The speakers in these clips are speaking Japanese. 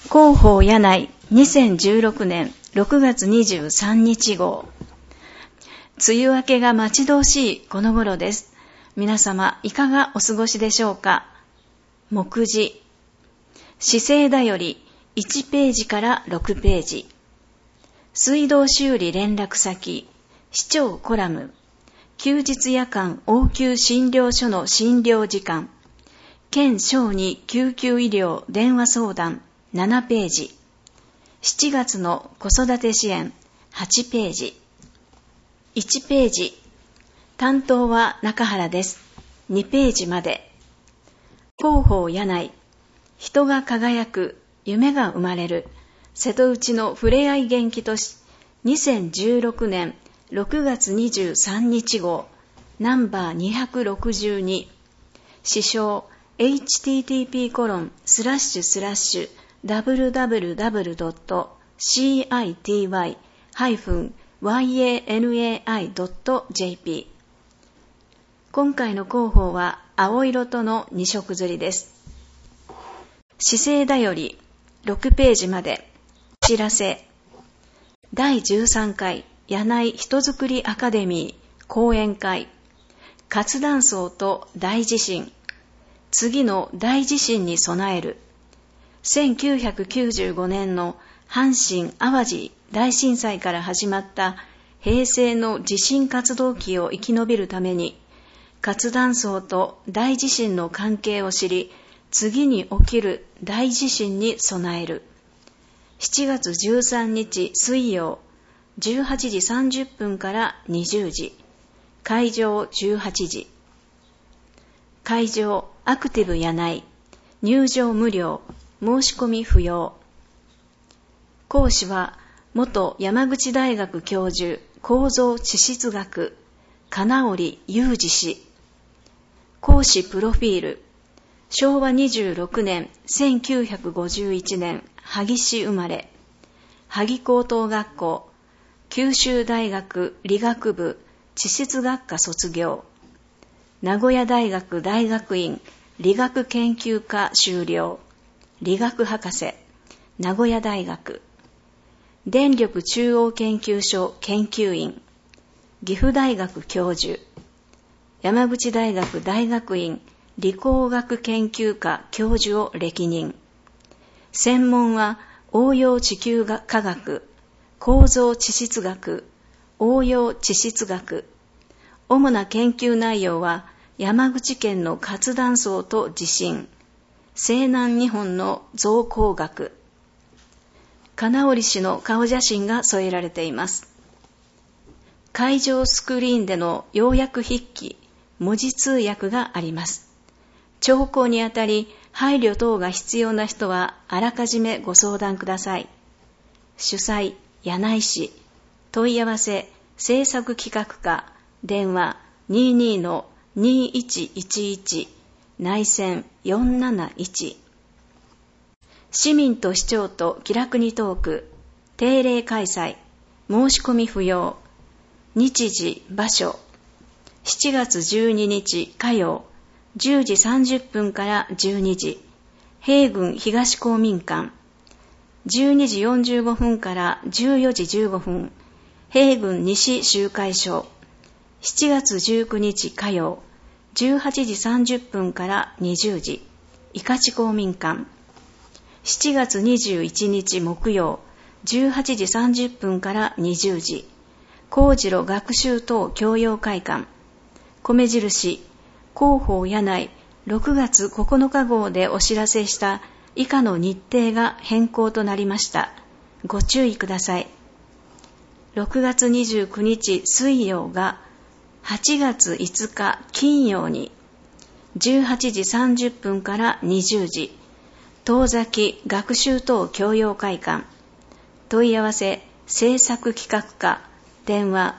広報柳井2016年6月23日号。梅雨明けが待ち遠しいこの頃です。皆様いかがお過ごしでしょうか。目次、市政だより1ページから6ページ。水道修理連絡先、市長コラム、休日夜間応急診療所の診療時間、県小児救急医療電話相談7ページ。7月の子育て支援8ページ。1ページ。担当は中原です。2ページまで。広報柳井、人が輝く、夢が生まれる、瀬戸内のふれあい元気都市、2016年6月23日号、ナンバー262。支障、http://www.city-yanai.jp。 今回の広報は青色との2色刷りです。市政だより6ページまで。お知らせ。第13回柳井人づくりアカデミー講演会、活断層と大地震、次の大地震に備える。1995年の阪神・淡路大震災から始まった平成の地震活動期を生き延びるために、活断層と大地震の関係を知り、次に起きる大地震に備える。7月13日水曜、18時30分から20時。会場18時。会場アクティブ柳井、入場無料、申し込み不要。講師は元山口大学教授構造地質学金織裕二氏。講師プロフィール、昭和26年1951年萩市生まれ、萩高等学校、九州大学理学部地質学科卒業、名古屋大学大学院理学研究科修了、理学博士、名古屋大学、電力中央研究所研究員、岐阜大学教授、山口大学大学院理工学研究科教授を歴任。専門は応用地球科学、構造地質学、応用地質学。主な研究内容は山口県の活断層と地震、西南日本の造工学。金織氏の顔写真が添えられています。会場スクリーンでの要約筆記、文字通訳があります。聴講にあたり配慮等が必要な人はあらかじめご相談ください。主催、柳井市。問い合わせ、制作企画課、電話 22-2111 内線471。市民と市長と気楽にトーク、定例開催、申し込み不要。日時、場所、7月12日火曜、10時30分から12時、平郡東公民館、12時45分から14時15分、平郡西集会所、7月19日火曜、18時30分から20時、伊香地公民館、7月21日木曜、18時30分から20時、高次郎学習等教養会館、米印、広報柳井6月9日号でお知らせした以下の日程が変更となりました。ご注意ください。6月29日水曜が8月5日金曜に18時30分から20時、遠崎学習等教養会館。問い合わせ、制作企画課、電話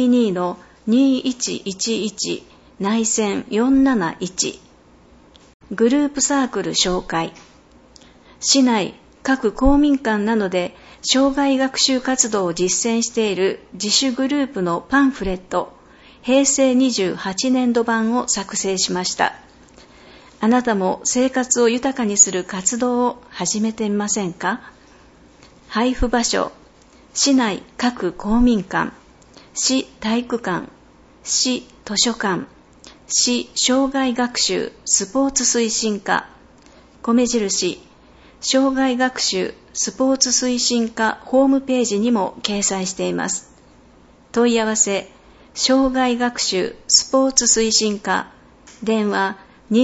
22-2111 内線471。グループサークル紹介。市内各公民館などで障害学習活動を実践している自主グループのパンフレット、平成28年度版を作成しました。 あなたも生活を豊かにする活動を始めてみませんか？配布場所、市内各公民館、市体育館、市図書館、市障害学習スポーツ推進課、米印、障害学習スポーツ推進課ホームページにも掲載しています。問い合わせ、障害学習スポーツ推進課、電話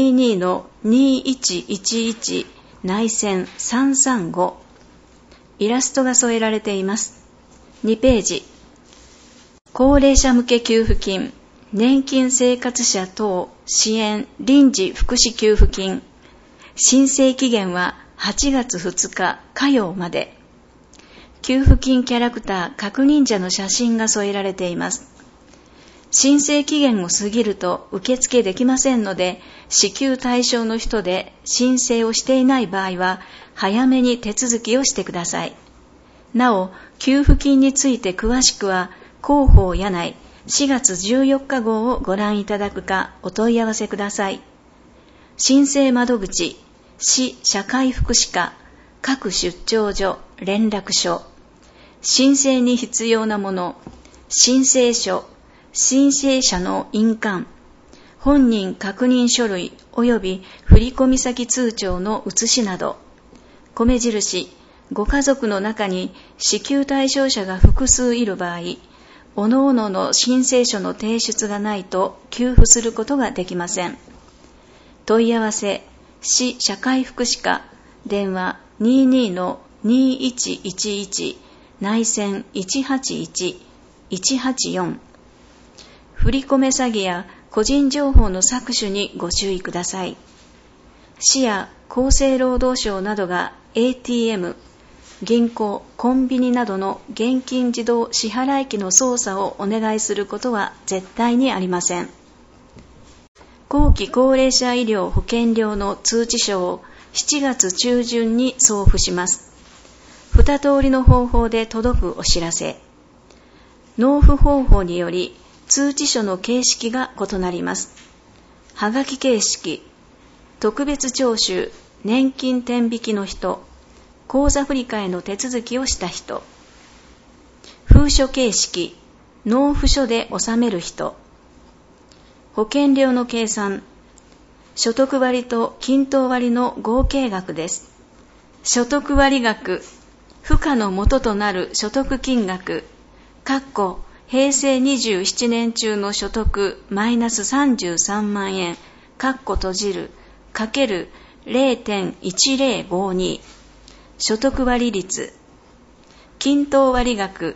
22-2111 内線335、イラストが添えられています。2ページ、高齢者向け給付金、年金生活者等支援臨時福祉給付金、申請期限は8月2日火曜まで。給付金キャラクター各忍者の写真が添えられています。申請期限を過ぎると受付できませんので、支給対象の人で申請をしていない場合は早めに手続きをしてください。なお、給付金について詳しくは広報柳井4月14日号をご覧いただくかお問い合わせください。申請窓口、市社会福祉課、各出張所、連絡所、申請に必要なもの、申請書、申請者の印鑑、本人確認書類及び振込先通帳の写しなど、米印、ご家族の中に支給対象者が複数いる場合、各々の申請書の提出がないと給付することができません。問い合わせ、市社会福祉課、電話 22-2111 内線181、184。振込詐欺や個人情報の搾取にご注意ください。市や厚生労働省などが ATM、銀行、コンビニなどの現金自動支払機の操作をお願いすることは絶対にありません。後期高齢者医療保険料の通知書を7月中旬に送付します。2通りの方法で届くお知らせ。納付方法により通知書の形式が異なります。はがき形式、特別徴収、年金天引きの人、口座振替の手続きをした人、封書形式、納付書で納める人、保険料の計算、所得割と均等割の合計額です。所得割額、付加の元となる所得金額、平成27年中の所得マイナス33万円、閉じる、かける 0.1052、所得割率、均等割額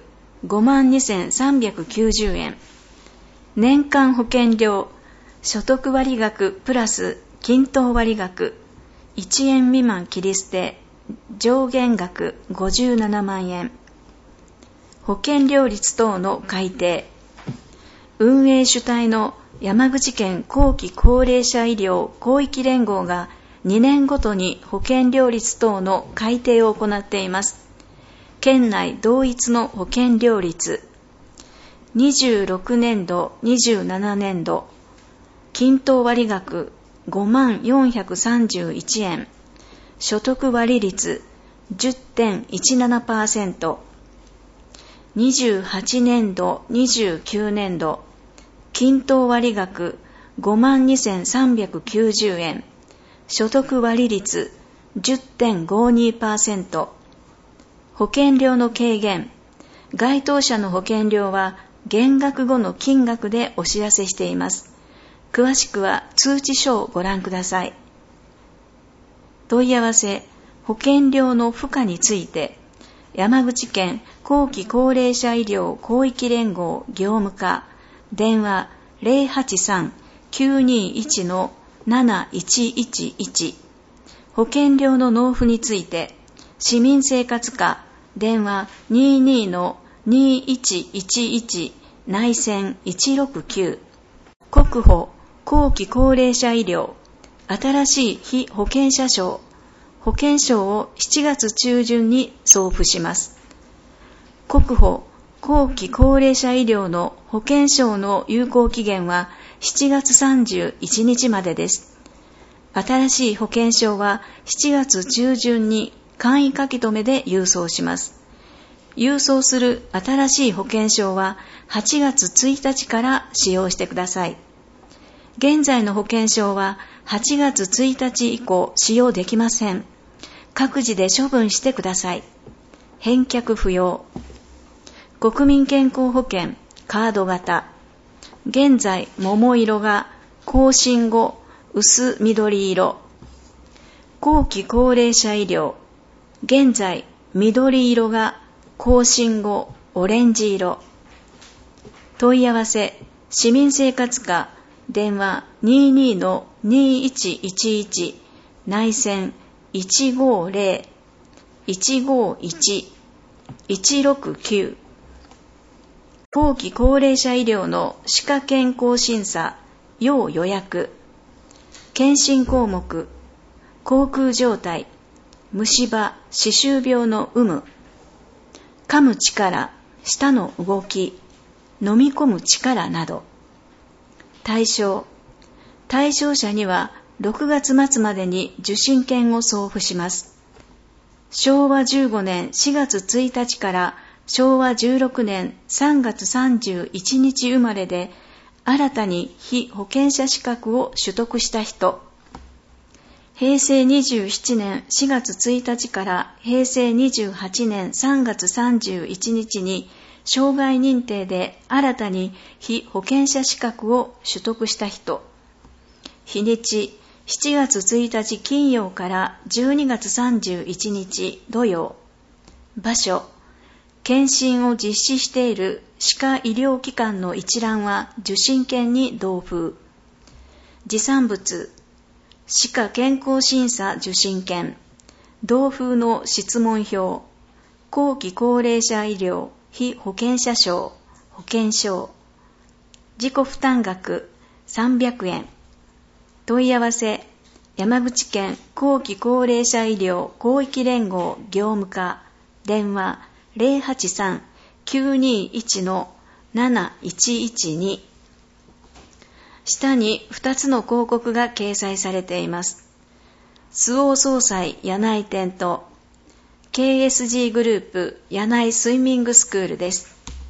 52,390 円、年間保険料、所得割額プラス均等割額、1円未満切り捨て、上限額57万円、保険料率等の改定、運営主体の山口県後期高齢者医療広域連合が2年ごとに保険料率等の改定を行っています。県内同一の保険料率、26年度、27年度、均等割額5431円、所得割率 10.17%、28年度、29年度、均等割額 52,390 円、所得割率 10.52%、保険料の軽減、該当者の保険料は減額後の金額でお知らせしています。詳しくは通知書をご覧ください。問い合わせ、保険料の付加について、山口県後期高齢者医療広域連合業務課、電話 083-921-7111、保険料の納付について、市民生活課、電話 22-2111 内線169、国保後期高齢者医療、新しい被保険者証、保険証を7月中旬に送付します。国保後期高齢者医療の保険証の有効期限は7月31日までです。 新しい保険証は7月中旬に簡易書き留めで郵送します。郵送する新しい保険証は8月1日から使用してください。現在の保険証は8月1日以降使用できません。各自で処分してください。返却不要。国民健康保険カード型。現在桃色が更新後薄緑色。後期高齢者医療。現在緑色が更新後オレンジ色。問い合わせ市民生活課電話 22-2111 内線 150-151-169 後期高齢者医療の歯科健康審査要予約。検診項目口腔状態、虫歯、歯周病の有無、噛む力、舌の動き、飲み込む力など。対象者には6月末までに受診券を送付します。昭和15年4月1日から昭和16年3月31日生まれで新たに被保険者資格を取得した人、平成27年4月1日から平成28年3月31日に障害認定で新たに被保険者資格を取得した人、日にち7月1日金曜から12月31日土曜、場所検診を実施している歯科医療機関の一覧は受診券に同封。持参物歯科健康審査受診券、同封の質問票、後期高齢者医療被保険者証、保険証、自己負担額300円。問い合わせ山口県後期高齢者医療広域連合業務課電話 083-921-7112。下に2つの広告が掲載されています。周防総裁柳井店と KSG グループ柳井スイミングスクールです。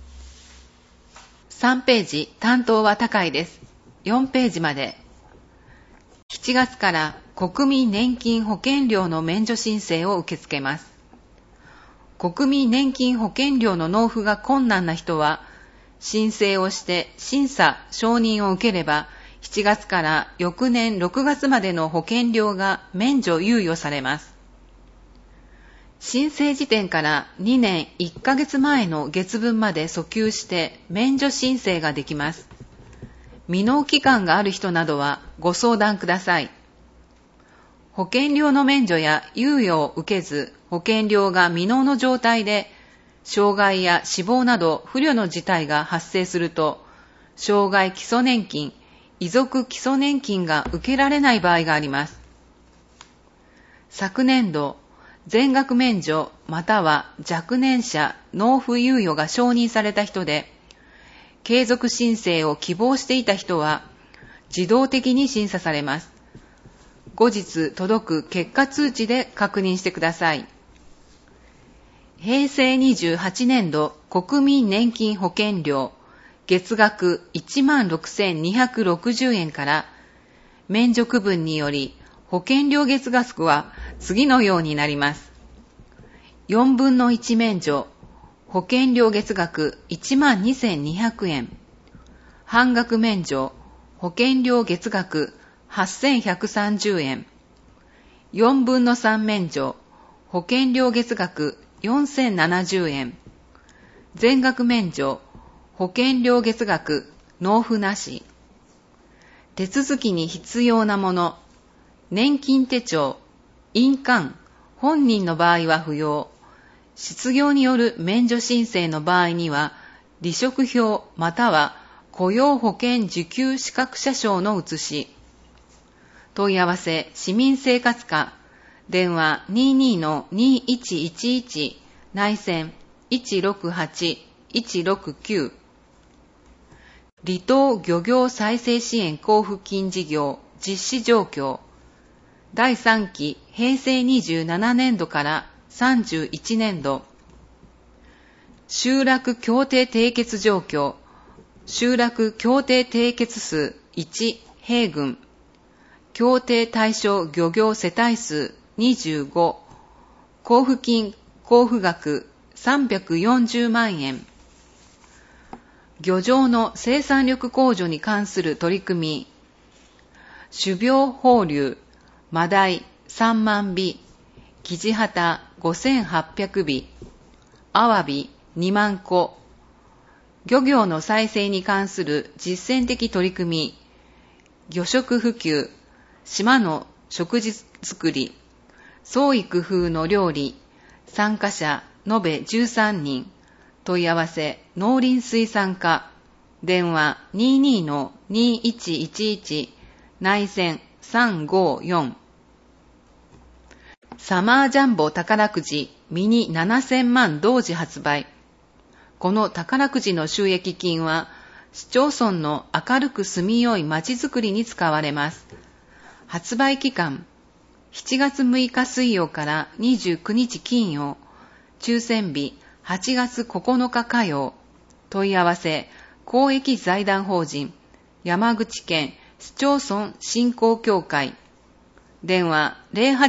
3ページ担当は高いです。4ページまで。7月から国民年金保険料の免除申請を受け付けます。国民年金保険料の納付が困難な人は、申請をして審査・承認を受ければ、7月から翌年6月までの保険料が免除猶予されます。申請時点から2年1ヶ月前の月分まで訴求して免除申請ができます。未納期間がある人などはご相談ください。保険料の免除や猶予を受けず、保険料が未納の状態で、障害や死亡など不慮の事態が発生すると、障害基礎年金、遺族基礎年金が受けられない場合があります。昨年度、全額免除または若年者納付猶予が承認された人で、継続申請を希望していた人は、自動的に審査されます。後日届く結果通知で確認してください。平成28年度国民年金保険料月額 16,260 円から免除区分により保険料月額は次のようになります。4分の1免除保険料月額 12,200 円半額免除保険料月額 8,130 円4分の3免除保険料月額4,070円全額免除保険料月額納付なし手続きに必要なもの年金手帳印鑑本人の場合は不要失業による免除申請の場合には離職票または雇用保険受給資格者証の写し問い合わせ市民生活課電話 22-2111 内線 168-169 離島漁業再生支援交付金事業実施状況第3期平成27年度から31年度、集落協定締結状況、集落協定締結数1平郡、協定対象漁業世帯数25、交付金交付額340万円。漁場の生産力向上に関する取り組み、種苗放流、マダイ3万尾、キジハタ5800尾、アワビ2万個、漁業の再生に関する実践的取り組み、漁食普及、島の食事作り、創意工夫の料理、参加者延べ13人、問い合わせ農林水産課、電話 22-2111 内線354。サマージャンボ宝くじミニ7000万同時発売。この宝くじの収益金は市町村の明るく住みよい街づくりに使われます。発売期間7月6日水曜から29日金曜、抽選日8月9日火曜。問い合わせ公益財団法人山口県市町村振興協会、電話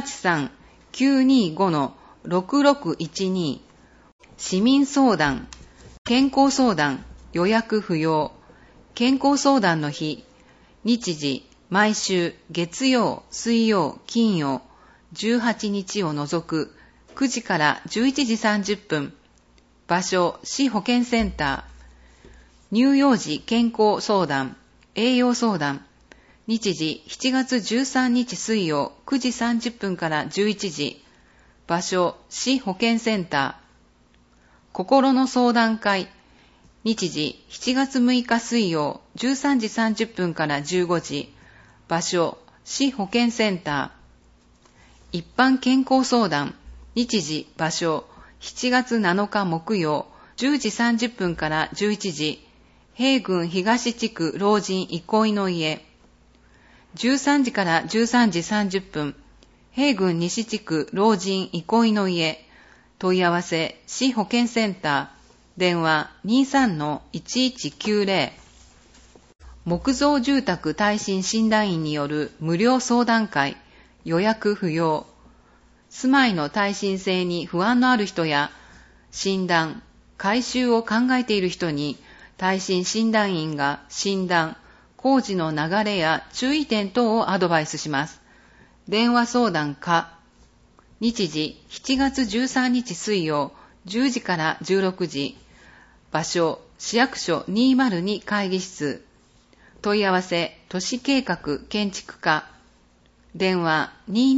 083-925-6612。市民相談、健康相談予約不要。健康相談の日、日時毎週月曜、水曜、金曜、18日を除く9時から11時30分。場所、市保健センター。乳幼児健康相談、栄養相談。日時7月13日水曜9時30分から11時。場所、市保健センター。心の相談会。日時7月6日水曜13時30分から15時。場所、市保健センター。一般健康相談。日時、場所、7月7日木曜10時30分から11時。平郡東地区老人憩いの家。13時から13時30分。平郡西地区老人憩いの家。問い合わせ、市保健センター。電話 23-1190。木造住宅耐震診断員による無料相談会。予約不要。住まいの耐震性に不安のある人や、診断、改修を考えている人に、耐震診断員が診断、工事の流れや注意点等をアドバイスします。電話相談課。日時7月13日水曜10時から16時。場所、市役所202会議室。問い合わせ、都市計画建築課。電話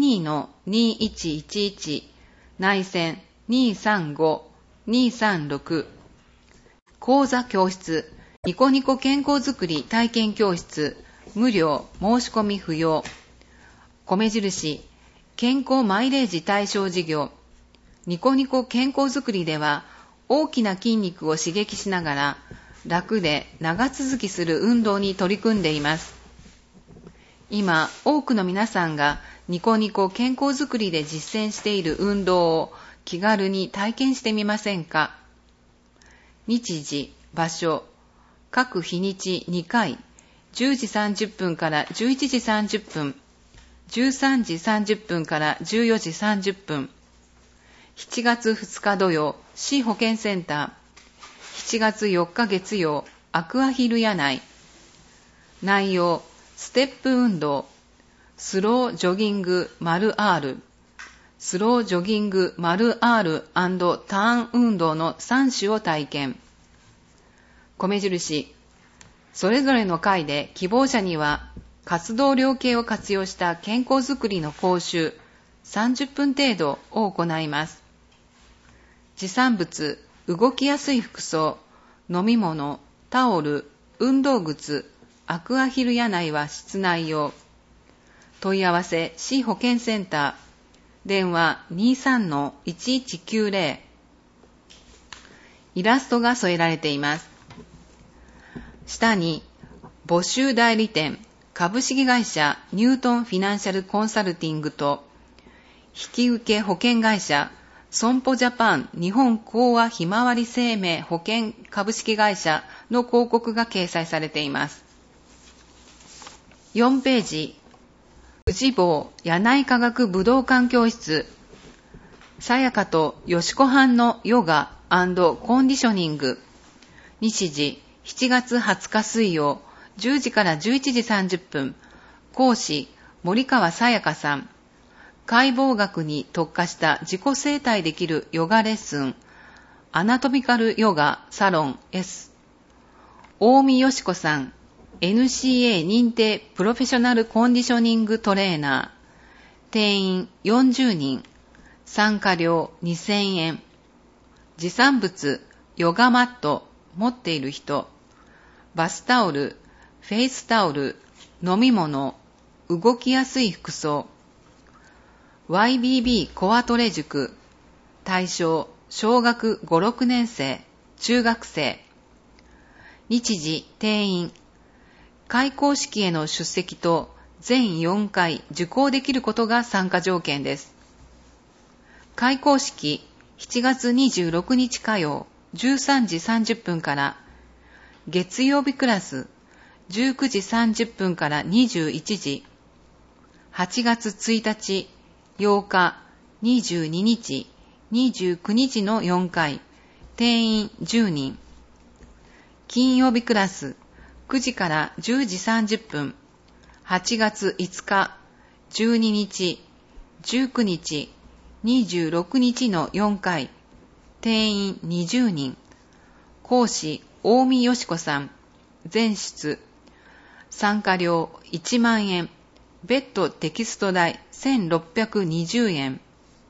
22-2111 内線235-236。講座教室、ニコニコ健康づくり体験教室、無料、申し込み不要。米印、健康マイレージ対象事業。ニコニコ健康づくりでは、大きな筋肉を刺激しながら、楽で長続きする運動に取り組んでいます。今、多くの皆さんがニコニコ健康づくりで実践している運動を気軽に体験してみませんか？日時、場所、各日にち2回、10時30分から11時30分、13時30分から14時30分。7月2日土曜、市保健センター。7月4日月曜、アクアヒル屋内。内容、ステップ運動、スロージョギング丸 R、スロージョギング丸 R& ターン運動の3種を体験。米印、それぞれの回で希望者には活動量計を活用した健康づくりの講習30分程度を行います。持参物、動きやすい服装、飲み物、タオル、運動靴、アクアヒル屋内は室内用。問い合わせ、市保健センター。電話 23-1190。イラストが添えられています。下に、募集代理店、 株式会社ニュートンフィナンシャルコンサルティングと引受保険会社損保ジャパン日本興和ひまわり生命保険株式会社の広告が掲載されています。4ページ、富士坊柳井科学武道館教室、さやかとよしこはんのヨガ&コンディショニング、日時7月20日水曜10時から11時30分、講師森川さやかさん、解剖学に特化した自己整体できるヨガレッスン、アナトミカルヨガサロン S、大見よしこさん、NCA 認定プロフェッショナルコンディショニングトレーナー、定員40人、参加料2000円、持参物、ヨガマット、持っている人、バスタオル、フェイスタオル、飲み物、動きやすい服装、YBB コアトレ塾、対象、小学5、6年生、中学生、日時、定員、開講式への出席と全4回受講できることが参加条件です。開講式、7月26日火曜、13時30分から、月曜日クラス、19時30分から21時、8月1日、8日、22日、29日の4回、定員10人。金曜日クラス、9時から10時30分、8月5日、12日、19日、26日の4回、定員20人。講師、大見よしこさん、前出。参加料1万円。別途テキスト代1620円。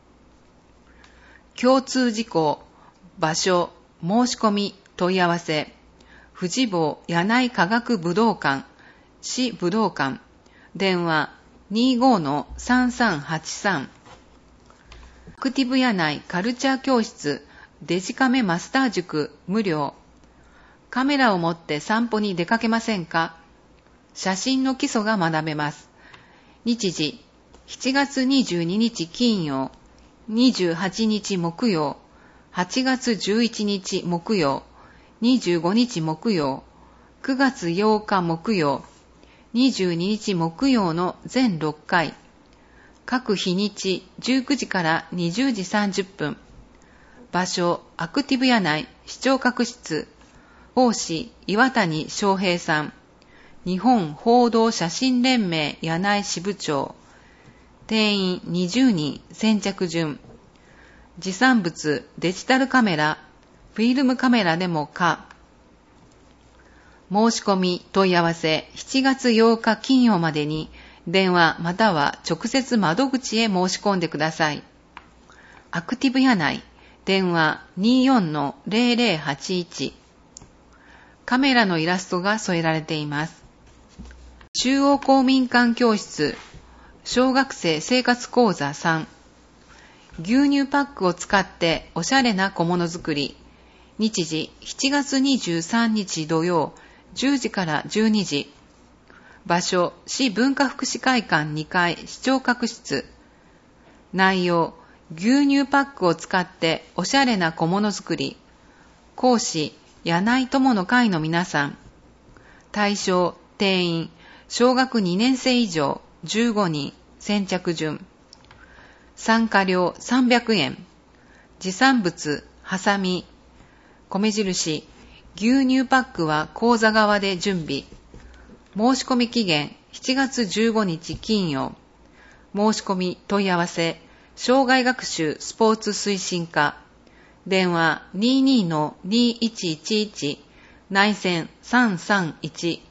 共通事項、場所、申し込み、問い合わせ、富士坊柳井科学武道館、市武道館、電話 25-3383。アクティブ柳井カルチャー教室、デジカメマスター塾無料。カメラを持って散歩に出かけませんか？写真の基礎が学べます。日時、7月22日金曜、28日木曜、8月11日木曜、25日木曜、9月8日木曜、22日木曜の全6回、各日にち19時から20時30分、場所、アクティブ柳井視聴覚室、講師、岩谷翔平さん、日本報道写真連盟柳井支部長、定員20人先着順、持参物デジタルカメラ、フィルムカメラでも可。申し込み問い合わせ7月8日金曜までに電話または直接窓口へ申し込んでください。アクティブ柳井、電話 24-0081。カメラのイラストが添えられています。中央公民館教室、小学生生活講座3、牛乳パックを使っておしゃれな小物作り、日時7月23日土曜10時から12時、場所市文化福祉会館2階視聴覚室、内容牛乳パックを使っておしゃれな小物作り、講師柳井友の会の皆さん、対象定員小学2年生以上15人先着順、参加料300円、持参物ハサミ、米印牛乳パックは講座側で準備、申し込み期限7月15日金曜、申し込み問い合わせ障害学習スポーツ推進課、電話 22-2111 内線331。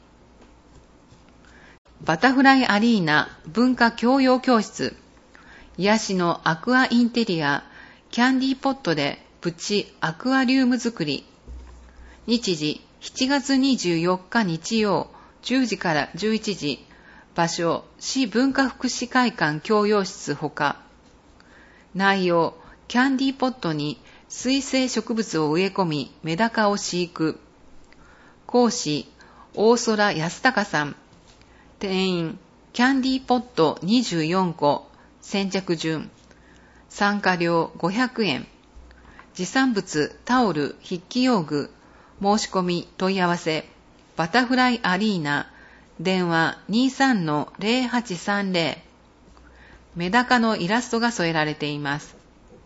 バタフライアリーナ文化教養教室、癒しのアクアインテリアキャンディーポットでプチアクアリウム作り、日時7月24日日曜10時から11時、場所市文化福祉会館教養室ほか、内容キャンディーポットに水生植物を植え込みメダカを飼育、講師大空康隆さん、 定員、キャンディーポット24個、先着順。参加料500円。持参物、タオル、筆記用具、申し込み、問い合わせ、バタフライアリーナ、電話 23-0830。メダカのイラストが添えられています。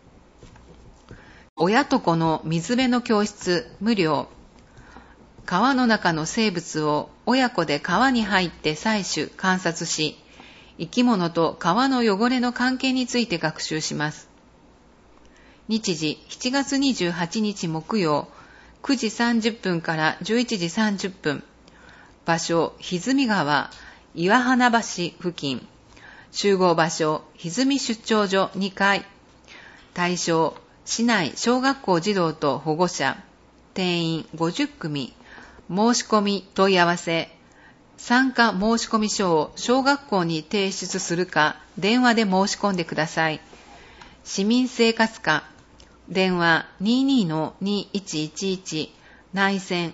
親と子の水辺の教室、無料。川の中の生物を親子で川に入って採取、観察し、生き物と川の汚れの関係について学習します。日時、7月28日木曜、9時30分から11時30分。場所、歪川、岩花橋付近。集合場所、歪出張所2階。対象、市内小学校児童と保護者。定員50組。申し込み問い合わせ。参加申込書を小学校に提出するか、電話で申し込んでください。市民生活課。電話 22-2111 内線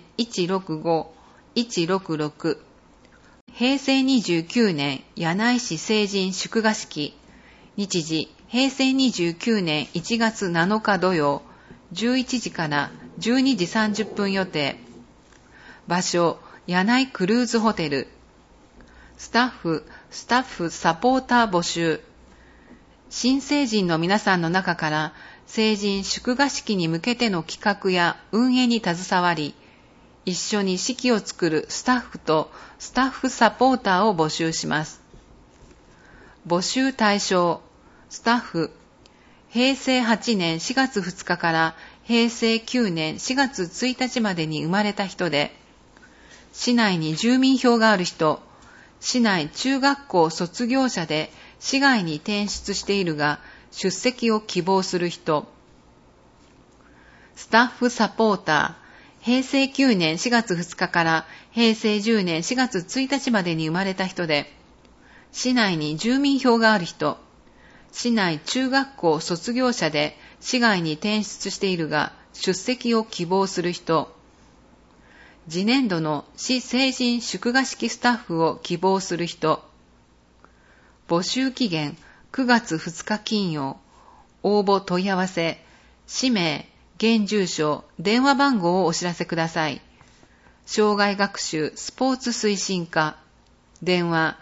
165-166。平成29年柳井市成人祝賀式。日時、平成29年1月7日土曜、11時から12時30分予定。場所、柳井クルーズホテル。スタッフサポーター募集。新成人の皆さんの中から成人祝賀式に向けての企画や運営に携わり、一緒に式を作るスタッフとスタッフサポーターを募集します。募集対象、スタッフ、平成8年4月2日から平成9年4月1日までに生まれた人で、市内に住民票がある人、市内中学校卒業者で市外に転出しているが出席を希望する人。スタッフサポーター、平成9年4月2日から平成10年4月1日までに生まれた人で、市内に住民票がある人、市内中学校卒業者で市外に転出しているが出席を希望する人。次年度の市成人祝賀式スタッフを希望する人。募集期限9月2日金曜。応募問い合わせ、氏名、現住所、電話番号をお知らせください。障害学習スポーツ推進課。電話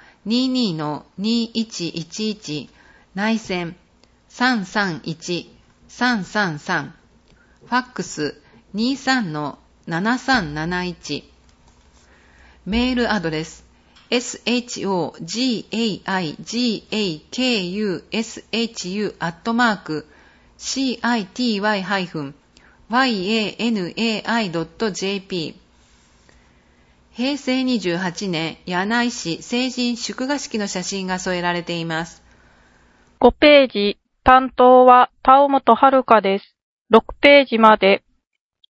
22-2111 内線 331-333。ファックス 23-7371。メールアドレス shougaikuSHU@city-yanai.jp。 平成28年柳井市成人祝賀式の写真が添えられています。 5ページ、担当は田尾本遥です。6ページまで